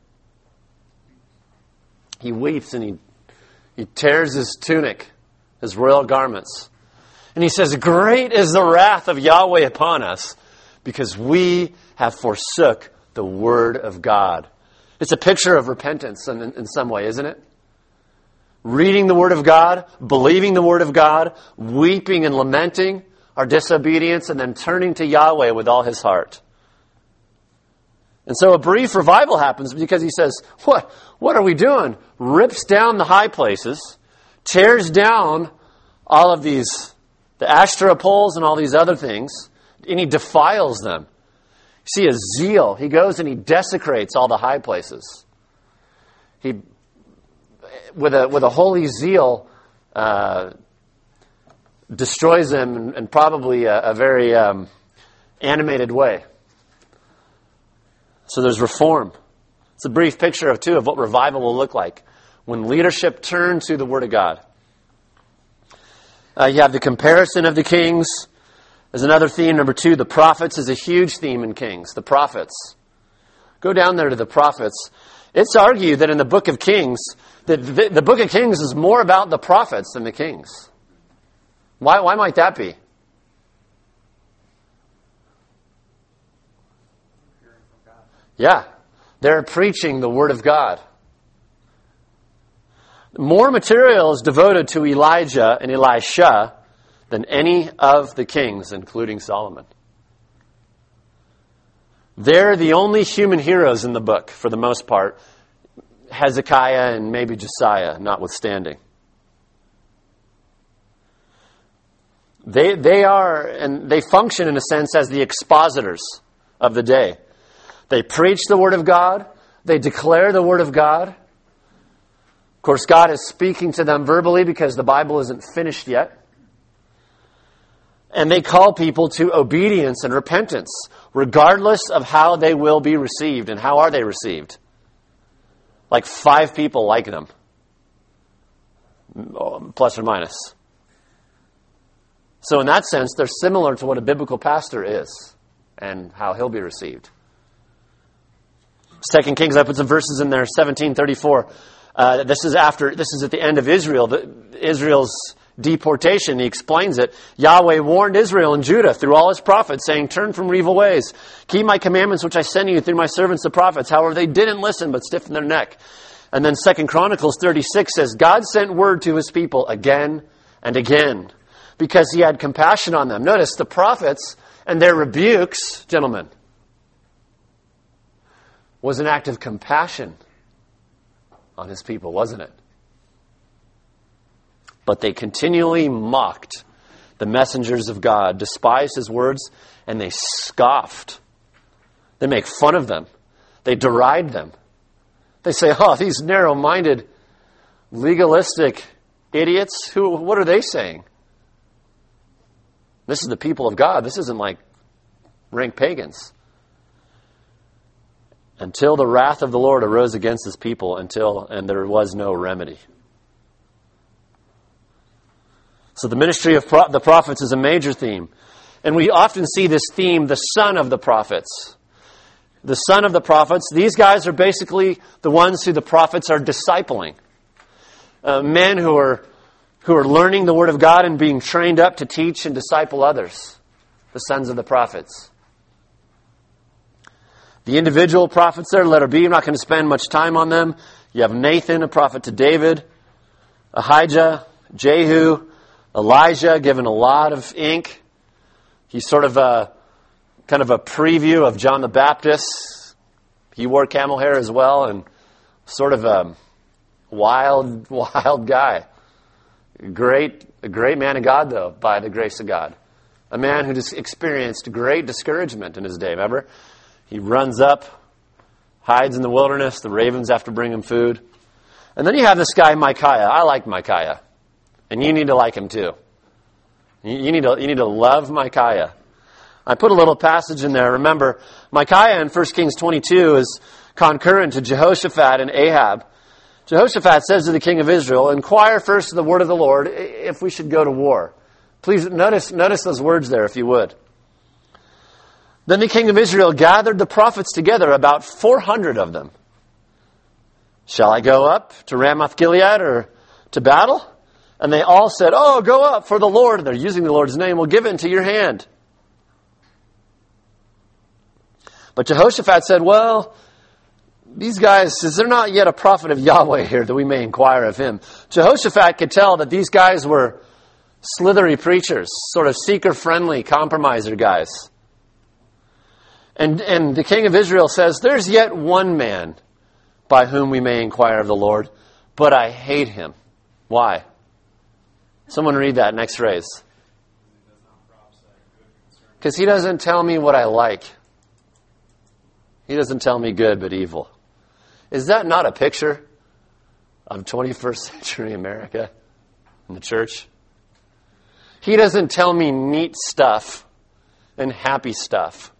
He weeps and he, he tears his tunic, his royal garments. And he says, great is the wrath of Yahweh upon us, because we have forsook the word of God. It's a picture of repentance in, in some way, isn't it? Reading the word of God, believing the word of God, weeping and lamenting our disobedience, and then turning to Yahweh with all his heart. And so a brief revival happens because he says, what, what are we doing? Rips down the high places, tears down all of these, the Asherah poles and all these other things, and he defiles them. You see a zeal. He goes and he desecrates all the high places. He, with a with a holy zeal, uh, destroys them in, in probably a, a very um, animated way. So there's reform. It's a brief picture of too of what revival will look like when leadership turns to the Word of God. Uh, you have the comparison of the kings. There's another theme. Number two, the prophets is a huge theme in Kings. The prophets. Go down there to the prophets. It's argued that in the book of Kings, that the, the book of Kings is more about the prophets than the kings. Why, why might that be? Yeah, they're preaching the Word of God. More material is devoted to Elijah and Elisha than any of the kings, including Solomon. They're the only human heroes in the book, for the most part. Hezekiah and maybe Josiah, notwithstanding. They, they are, and they function in a sense as the expositors of the day. They preach the Word of God. They declare the Word of God. Of course, God is speaking to them verbally because the Bible isn't finished yet. And they call people to obedience and repentance, regardless of how they will be received. And how are they received? Like five people like them. Plus or minus. So in that sense, they're similar to what a biblical pastor is and how he'll be received. Second Kings, I put some verses in there, seventeen thirty-four. Uh, this is after. This is at the end of Israel. The, Israel's deportation. He explains it. Yahweh warned Israel and Judah through all his prophets, saying, turn from your evil ways. Keep my commandments which I send you through my servants the prophets. However, they didn't listen, but stiffened their neck. And then Second Chronicles thirty-six says, God sent word to his people again and again because he had compassion on them. Notice the prophets and their rebukes, gentlemen, was an act of compassion on his people, wasn't it? But they continually mocked the messengers of God, despised his words, and they scoffed. They make fun of them. They deride them. They say, oh, these narrow-minded, legalistic idiots, who? What are they saying? This is the people of God. This isn't like rank pagans. Until the wrath of the Lord arose against his people, until and there was no remedy. So the ministry of pro- the prophets is a major theme. And we often see this theme, the son of the prophets. The son of the prophets, these guys are basically the ones who the prophets are discipling. Uh, men who are, who are learning the word of God and being trained up to teach and disciple others. The sons of the prophets. The individual prophets there, letter B, I'm not going to spend much time on them. You have Nathan, a prophet to David. Ahijah, Jehu, Elijah, given a lot of ink. He's sort of a kind of a preview of John the Baptist. He wore camel hair as well, and sort of a wild, wild guy. Great, a great man of God, though, by the grace of God. A man who just experienced great discouragement in his day. Remember, he runs up, hides in the wilderness. The ravens have to bring him food. And then you have this guy Micaiah. I like Micaiah. And you need to like him too. You need to, you need to love Micaiah. I put a little passage in there. Remember, Micaiah in First Kings twenty-two is concurrent to Jehoshaphat and Ahab. Jehoshaphat says to the king of Israel, inquire first the word of the Lord if we should go to war. Please notice, notice those words there if you would. Then the king of Israel gathered the prophets together, about four hundred of them. Shall I go up to Ramoth Gilead or to battle? And they all said, oh, go up, for the Lord, they're using the Lord's name, will give it into your hand. But Jehoshaphat said, well, these guys, is there not yet a prophet of Yahweh here that we may inquire of him? Jehoshaphat could tell that these guys were slithery preachers, sort of seeker-friendly compromiser guys. And, and the king of Israel says, there's yet one man by whom we may inquire of the Lord, but I hate him. Why? Someone read that next phrase. Because he doesn't tell me what I like. He doesn't tell me good, but evil. Is that not a picture of twenty-first century America and the church? He doesn't tell me neat stuff and happy stuff.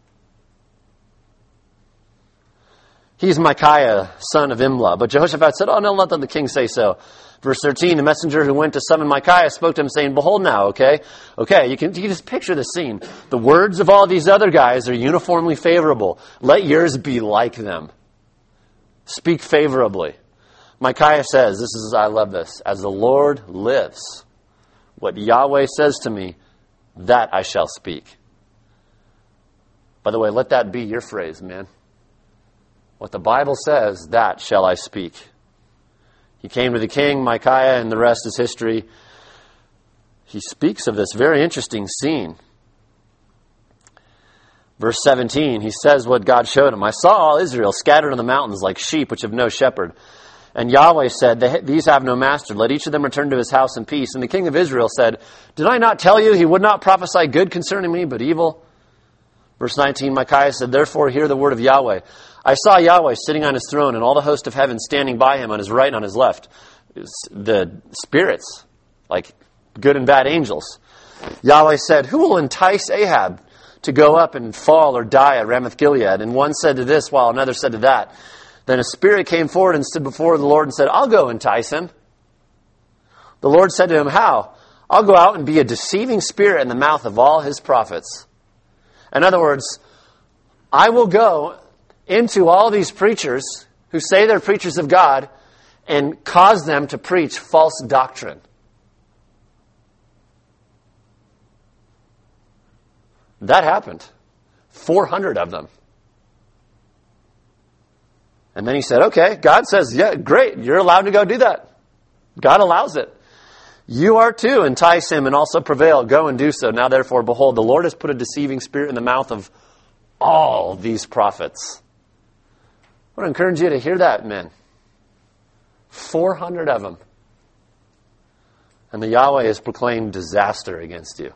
He's Micaiah, son of Imlah. But Jehoshaphat said, oh, no, let the king say so. Verse thirteen, the messenger who went to summon Micaiah spoke to him saying, behold now, okay? Okay, you can, you can just picture the scene. The words of all these other guys are uniformly favorable. Let yours be like them. Speak favorably. Micaiah says, this is, I love this, as the Lord lives, what Yahweh says to me, that I shall speak. By the way, let that be your phrase, man. What the Bible says, that shall I speak. He came to the king, Micaiah, and the rest is history. He speaks of this very interesting scene. Verse seventeen, he says what God showed him. I saw all Israel scattered on the mountains like sheep which have no shepherd. And Yahweh said, these have no master. Let each of them return to his house in peace. And the king of Israel said, did I not tell you he would not prophesy good concerning me, but evil? Verse nineteen, Micaiah said, therefore hear the word of Yahweh. I saw Yahweh sitting on his throne and all the host of heaven standing by him on his right and on his left. The spirits, like good and bad angels. Yahweh said, who will entice Ahab to go up and fall or die at Ramoth Gilead? And one said to this while another said to that. Then a spirit came forward and stood before the Lord and said, I'll go entice him. The Lord said to him, how? I'll go out and be a deceiving spirit in the mouth of all his prophets. In other words, I will go into all these preachers who say they're preachers of God and cause them to preach false doctrine. That happened. four hundred of them. And then he said, okay, God says, yeah, great, you're allowed to go do that. God allows it. You are too. Entice him and also prevail. Go and do so. Now therefore, behold, the Lord has put a deceiving spirit in the mouth of all these prophets. I want to encourage you to hear that, men. four hundred of them. And the Yahweh has proclaimed disaster against you.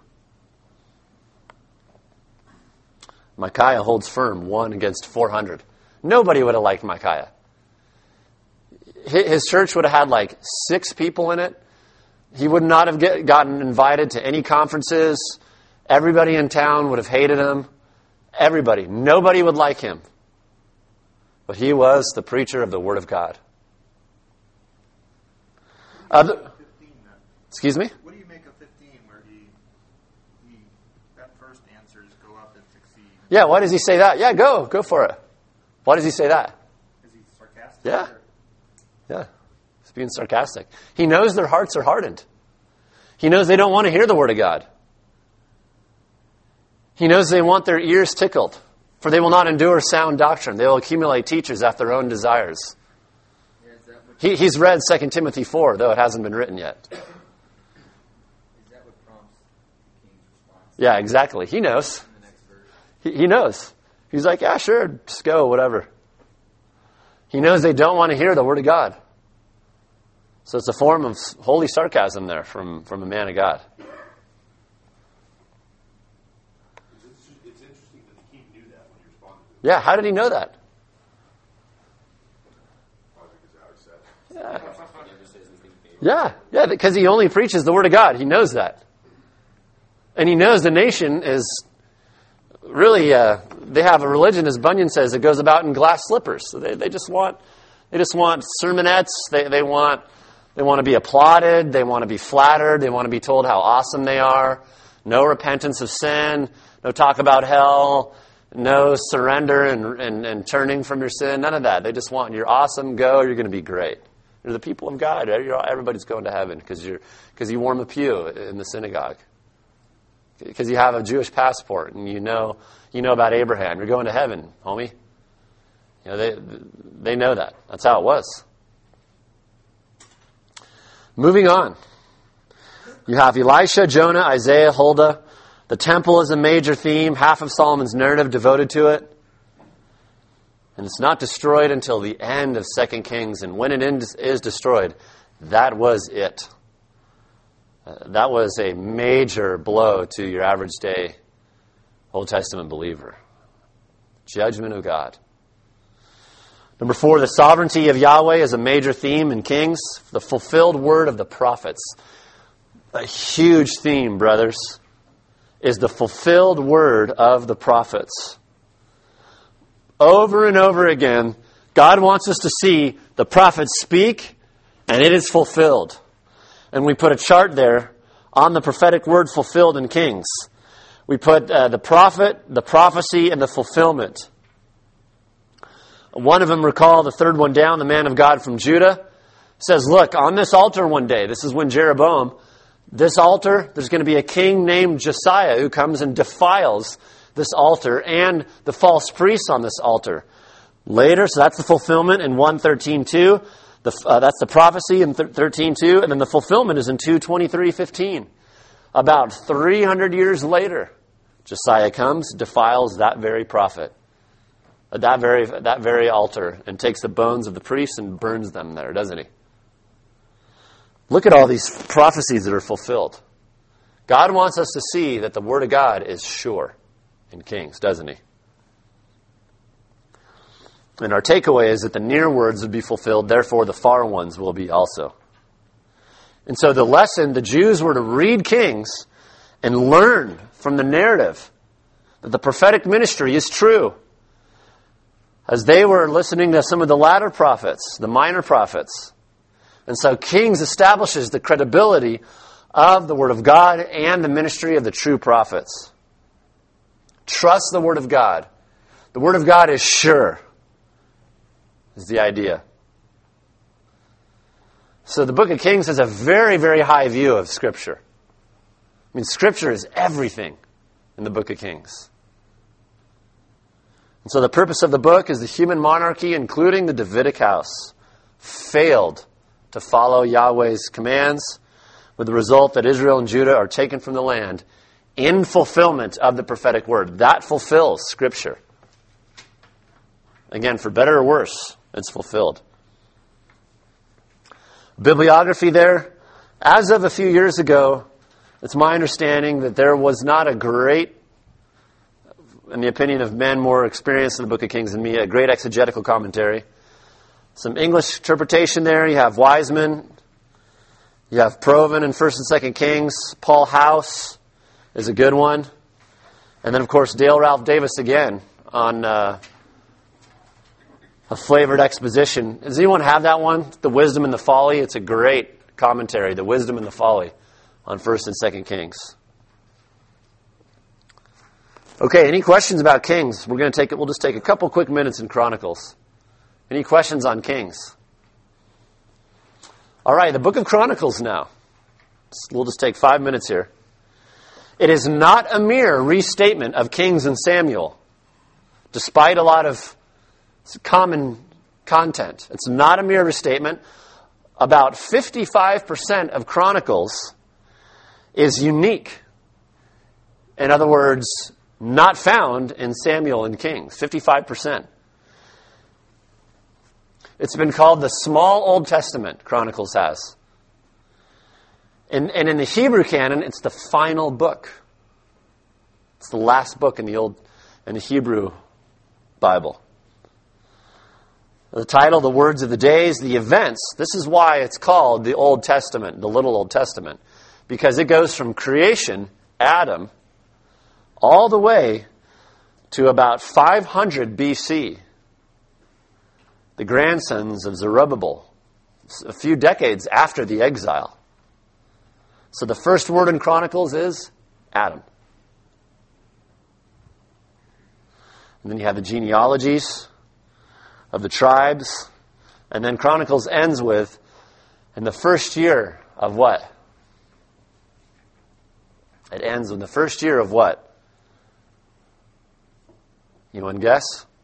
Micaiah holds firm, one against four hundred. Nobody would have liked Micaiah. His church would have had like six people in it. He would not have get, gotten invited to any conferences. Everybody in town would have hated him. Everybody. Nobody would like him. But he was the preacher of the Word of God. Other, excuse me? What do you make of fifteen where he, he that first answers go up and succeed? Yeah, why does he say that? Yeah, go. Go for it. Why does he say that? Is he sarcastic? Yeah. Yeah. He's being sarcastic. He knows their hearts are hardened. He knows they don't want to hear the Word of God. He knows they want their ears tickled, for they will not endure sound doctrine. They will accumulate teachers after their own desires. Yeah, is that what, He, he's read Second Timothy four, though it hasn't been written yet. is that what prompts the king's response Yeah, exactly. He knows. in the next verse? He, he knows. He's like, yeah, sure, just go, whatever. He knows they don't want to hear the Word of God. So it's a form of holy sarcasm there from, from a man of God. It's, it's interesting that the king knew that when he responded to it. Yeah, how did he know that? Probably because Alex said. Yeah, yeah, because he only preaches the Word of God. He knows that. And he knows the nation is really, uh, they have a religion, as Bunyan says, that goes about in glass slippers. So they, they just want, they just want sermonettes. They, they want, they want to be applauded. They want to be flattered. They want to be told how awesome they are. No repentance of sin. No talk about hell. No surrender and, and, and turning from your sin. None of that. They just want, you're awesome, go, you're going to be great. You're the people of God. You're, everybody's going to heaven because you're, because you warm a pew in the synagogue. Because you have a Jewish passport and you know you know about Abraham. You're going to heaven, homie. You know, they they know that. That's how it was. Moving on. You have Elisha, Jonah, Isaiah, Huldah. The temple is a major theme. Half of Solomon's narrative devoted to it. And it's not destroyed until the end of Second Kings. And when it is destroyed, that was it. Uh, that was a major blow to your average day Old Testament believer. Judgment of God. Number four, the sovereignty of Yahweh is a major theme in Kings. The fulfilled word of the prophets. A huge theme, brothers, is the fulfilled word of the prophets. Over and over again, God wants us to see the prophets speak, and it is fulfilled. And we put a chart there on the prophetic word fulfilled in Kings. We put uh, the prophet, the prophecy, and the fulfillment. One of them, recall the third one down, the man of God from Judah, says, look, on this altar one day, this is when Jeroboam, this altar, there's going to be a king named Josiah who comes and defiles this altar and the false priests on this altar. Later, so that's the fulfillment in one thirteen two. The, uh, that's the prophecy in thirteen two, and then the fulfillment is in two twenty-three fifteen. About three hundred years later, Josiah comes, defiles that very prophet, uh, that very that very altar, and takes the bones of the priests and burns them there, doesn't he? Look at all these prophecies that are fulfilled. God wants us to see that the Word of God is sure in Kings, doesn't he? And our takeaway is that the near words would be fulfilled, therefore the far ones will be also. And so the lesson, the Jews were to read Kings and learn from the narrative that the prophetic ministry is true. As they were listening to some of the latter prophets, the minor prophets. And so Kings establishes the credibility of the Word of God and the ministry of the true prophets. Trust the Word of God. The Word of God is sure. Is the idea. So the book of Kings has a very, very high view of Scripture. I mean, Scripture is everything. in the book of Kings. And so the purpose of the book is the human monarchy, including the Davidic house, failed to follow Yahweh's commands, with the result that Israel and Judah are taken from the land in fulfillment of the prophetic word. That fulfills Scripture. Again, for better or worse, it's fulfilled. Bibliography there. As of a few years ago, it's my understanding that there was not a great, in the opinion of men more experienced in the book of Kings than me, a great exegetical commentary. Some English interpretation there. You have Wiseman. You have Proven in First and Second Kings. Paul House is a good one. And then, of course, Dale Ralph Davis again on uh, a flavored exposition. Does anyone have that one? The Wisdom and the Folly. It's a great commentary. The Wisdom and the Folly on First and Second Kings. Okay, any questions about Kings? We're going to take it. We'll just take a couple quick minutes in Chronicles. Any questions on Kings? All right, the book of Chronicles now. We'll just take five minutes here. It is not a mere restatement of Kings and Samuel, despite a lot of common content. It's not a mere restatement. About fifty-five percent of Chronicles is unique. In other words, not found in Samuel and Kings. fifty-five percent. It's been called the Small Old Testament, Chronicles has. And, and in the Hebrew canon, it's the final book. It's the last book in the Old, in the Hebrew Bible. The title, the words of the days, the events. This is why it's called the Old Testament, the Little Old Testament. Because it goes from creation, Adam, all the way to about five hundred B C. The grandsons of Zerubbabel, a few decades after the exile. So the first word in Chronicles is Adam. And then you have the genealogies of the tribes. And then Chronicles ends with, in the first year of what? It ends in the first year of what? Anyone guess?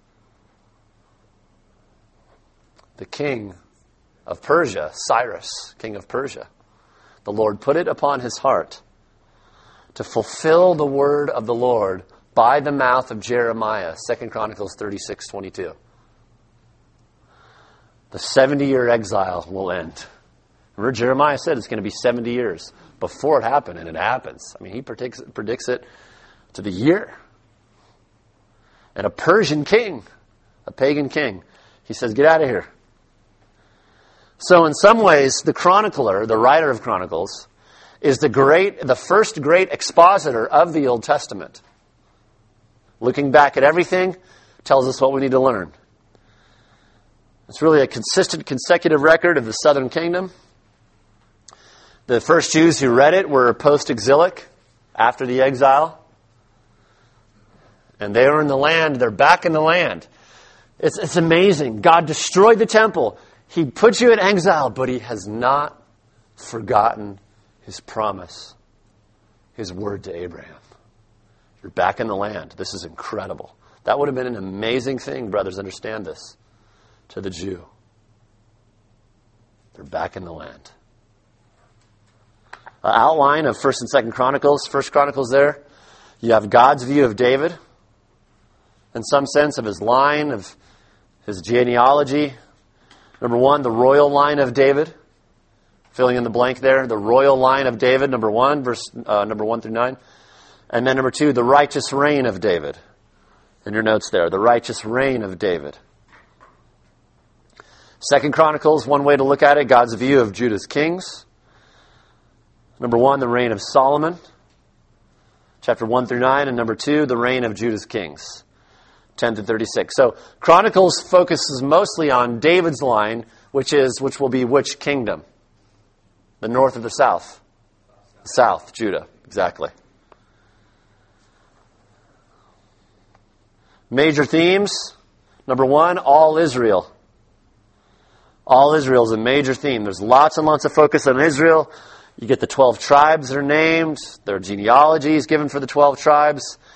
The king of Persia, Cyrus, king of Persia. The Lord put it upon his heart to fulfill the word of the Lord by the mouth of Jeremiah, Second Chronicles thirty-six twenty-two. The seventy-year exile will end. Remember, Jeremiah said it's going to be seventy years before it happened, and it happens. I mean, he predicts, predicts it to the year. And a Persian king, a pagan king, he says, get out of here. So in some ways, the chronicler, the writer of Chronicles, is the great, the first great expositor of the Old Testament. Looking back at everything tells us what we need to learn. It's really a consistent, consecutive record of the southern kingdom. The first Jews who read it were post-exilic, after the exile. And they were in the land, they're back in the land. It's, it's amazing. God destroyed the temple. He put you in exile, but he has not forgotten his promise, his word to Abraham. You're back in the land. This is incredible. That would have been an amazing thing, brothers, understand this, to the Jew. They're back in the land. An outline of First and Second Chronicles. First Chronicles there. You have God's view of David, in some sense, of his line, of his genealogy. Number one, the royal line of David. Filling in the blank there. The royal line of David, number one, verse uh, number one through nine. And then number two, the righteous reign of David. In your notes there, the righteous reign of David. Second Chronicles, one way to look at it, God's view of Judah's kings. Number one, the reign of Solomon. Chapter one through nine. And number two, the reign of Judah's kings. ten to thirty-six. So Chronicles focuses mostly on David's line, which is which will be which kingdom? The north or the south? The south, Judah, exactly. Major themes. Number one, all Israel. All Israel is a major theme. There's lots and lots of focus on Israel. You get the twelve tribes that are named. There are genealogies given for the twelve tribes.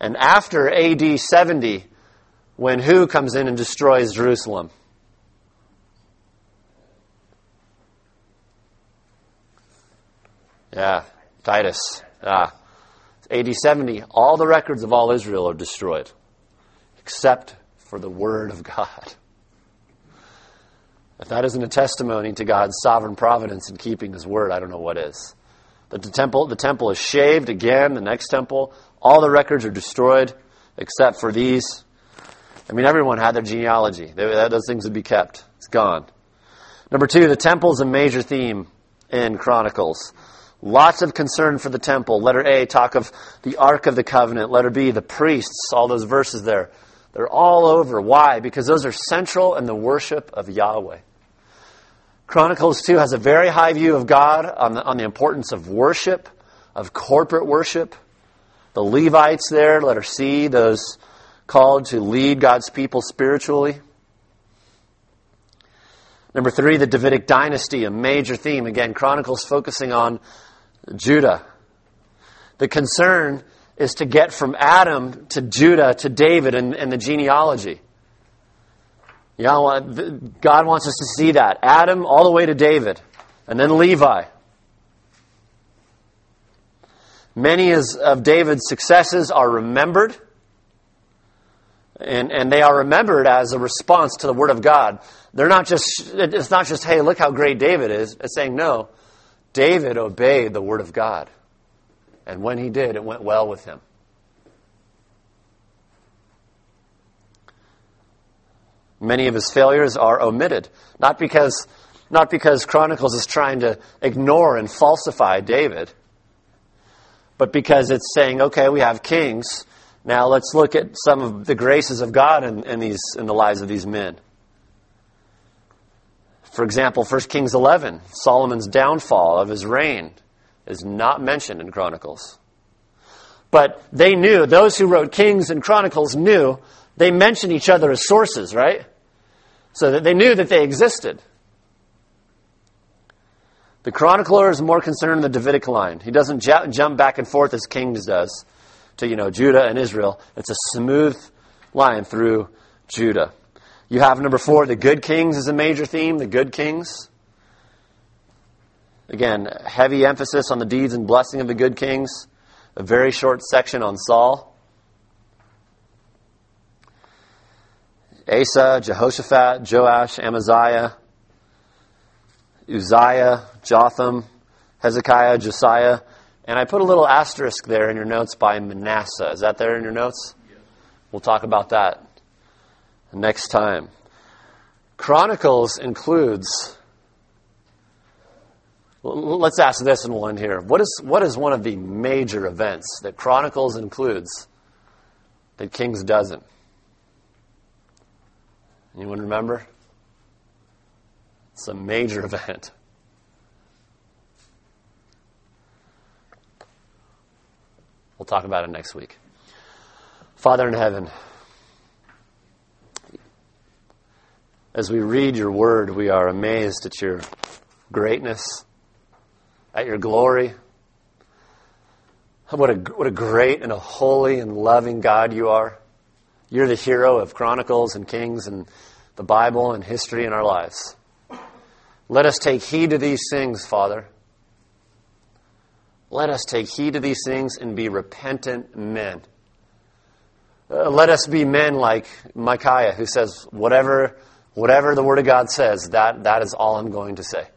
And after A D seventy, when who comes in and destroys Jerusalem? Yeah, Titus. Ah. A D seventy, all the records of all Israel are destroyed, except for the Word of God. If that isn't a testimony to God's sovereign providence in keeping His Word, I don't know what is. But the temple, the temple is shaved again, the next temple. All the records are destroyed, except for these. I mean, everyone had their genealogy. They, those things would be kept. It's gone. Number two, the temple is a major theme in Chronicles. Lots of concern for the temple. Letter A, talk of the Ark of the Covenant. Letter B, the priests, all those verses there. They're all over. Why? Because those are central in the worship of Yahweh. Chronicles two has a very high view of God on the, on the importance of worship, of corporate worship. The Levites there, letter C, those called to lead God's people spiritually. Number three, the Davidic dynasty, a major theme. Again, Chronicles focusing on Judah. The concern is to get from Adam to Judah to David and, and the genealogy. Yahweh, God wants us to see that. Adam all the way to David. And then Levi. Many of David's successes are remembered. And, and they are remembered as a response to the Word of God. They're not just, it's not just, hey, look how great David is. It's saying, no, David obeyed the Word of God. And when he did, it went well with him. Many of his failures are omitted. Not because, not because Chronicles is trying to ignore and falsify David, but because it's saying, okay, we have kings. Now let's look at some of the graces of God in, in, these, in the lives of these men. For example, First Kings eleven, Solomon's downfall of his reign is not mentioned in Chronicles. But they knew, those who wrote Kings and Chronicles knew, they mentioned each other as sources, right? So that they knew that they existed. The chronicler is more concerned in the Davidic line. He doesn't j- jump back and forth as Kings does to, you know, Judah and Israel. It's a smooth line through Judah. You have number four, the good kings is a major theme, the good kings. Again, heavy emphasis on the deeds and blessing of the good kings. A very short section on Saul. Asa, Jehoshaphat, Joash, Amaziah, Uzziah, Jotham, Hezekiah, Josiah. And I put a little asterisk there in your notes by Manasseh. Is that there in your notes? Yes. We'll talk about that next time. Chronicles includes... Let's ask this and we'll end here. What is, what is one of the major events that Chronicles includes that Kings doesn't? Anyone remember? It's a major event. We'll talk about it next week. Father in heaven, as we read your word, we are amazed at your greatness, at your glory. What a, what a great and a holy and loving God you are. You're the hero of Chronicles and Kings and the Bible and history in our lives. Let us take heed to these things, Father. Let us take heed to these things and be repentant men. Uh, let us be men like Micaiah, who says, whatever, whatever the Word of God says, that, that is all I'm going to say.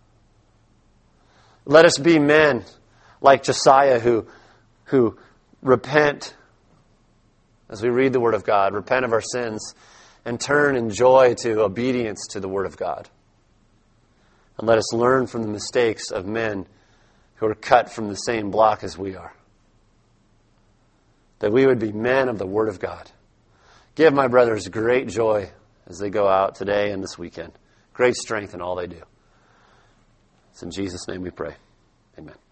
Let us be men like Josiah, who, who repent as we read the Word of God, repent of our sins, and turn in joy to obedience to the Word of God. And let us learn from the mistakes of men who are cut from the same block as we are. That we would be men of the Word of God. Give my brothers great joy as they go out today and this weekend. Great strength in all they do. It's in Jesus' name we pray. Amen.